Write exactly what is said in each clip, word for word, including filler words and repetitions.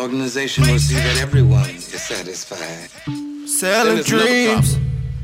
organization will see that everyone is satisfied. Selling dreams.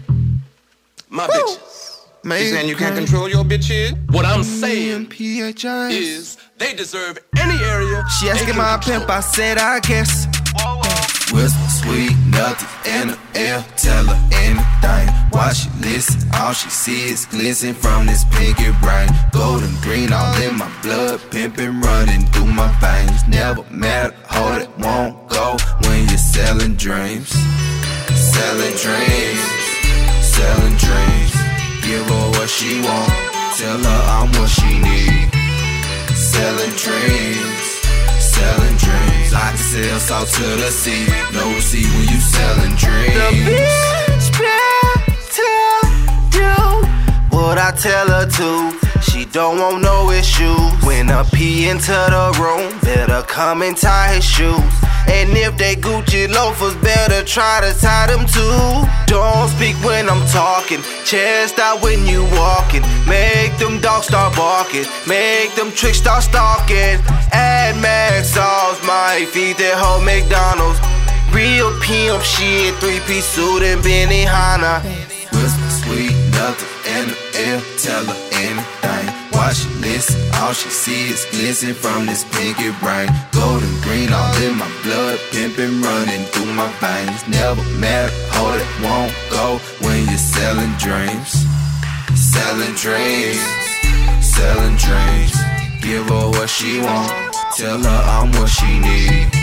My Woo. bitches. You saying you can't control your bitches? What I'm saying is they deserve any area. She asking my pimp, I said I guess. Whisper sweet, nothing in the air. Tell her anything while she listen. All she see is glisten from this pinky brain. Golden green all in my blood, pimpin' running through my veins. Never matter, hold it, won't go when you're selling dreams. Selling dreams, selling dreams. Give her what she want, tell her I'm what she need. Selling dreams, selling dreams. I can sell salt to the sea, no receipt when you selling dreams. The bitch better do what I tell her to. She don't want no issues. When I pee into the room, better come and tie his shoes. And if they Gucci loafers, better try to tie them too. Don't speak when I'm talking, chest out when you walking. Make them dogs start barking, make them tricks start stalking. Add mad sauce, might feed that whole McDonald's. Real pimp shit, three-piece suit and Benihana. Whisper sweet, nothing in the air, tell her anything. While she listen, all she see is glisten from this pinky brain. Golden green all in my blood, pimpin' running through my veins. Never matter, hold it, won't go when you're selling dreams. Selling dreams, selling dreams. Give her what she want, tell her I'm what she need.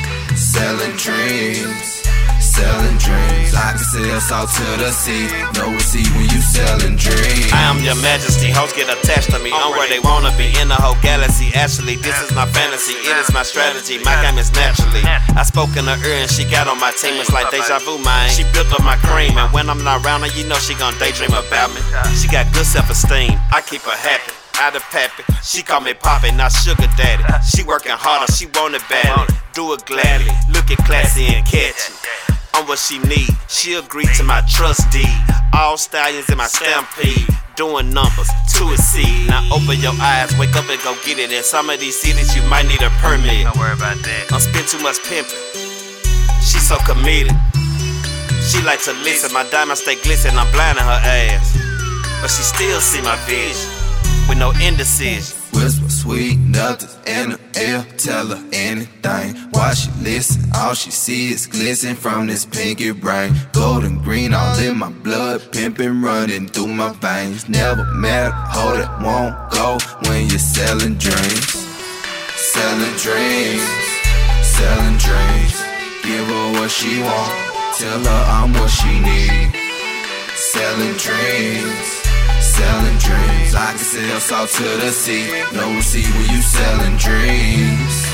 Selling dreams, selling dreams. I can sell salt to the sea, no receipt when you selling dreams. I am your majesty, hoes get attached to me. I'm where they wanna be, in the whole galaxy. Actually, this is my fantasy, it is my strategy. My game is naturally. I spoke in her ear and she got on my team. It's like deja vu, man. She built up my cream, and when I'm not around her, you know she gon' daydream about me. She got good self-esteem, I keep her happy. Out of pappy, she call me Poppy, not Sugar Daddy. She working harder, she want it badly. Do it gladly, looking classy and catchy. I'm what she need, she agreed to my trust deed. All stallions in my stampede, doing numbers to a seed. Now open your eyes, wake up and go get it. In some of these cities you might need a permit. Don't worry about that. Don't spend too much pimping, she so committed. She like to listen, my diamonds stay glisten. I'm blinding her ass, but she still see my vision with no indecision. Whisper sweet, nothing in the air, tell her anything. While she listen, all she see is glisten from this pinky brain. Golden green all in my blood, pimpin' running through my veins. Never matter, hold it, won't go when you're selling dreams. Selling dreams, selling dreams. Give her what she want, tell her I'm what she need. Selling dreams, selling dreams. I can sell salt to the sea, no receipt when you selling dreams.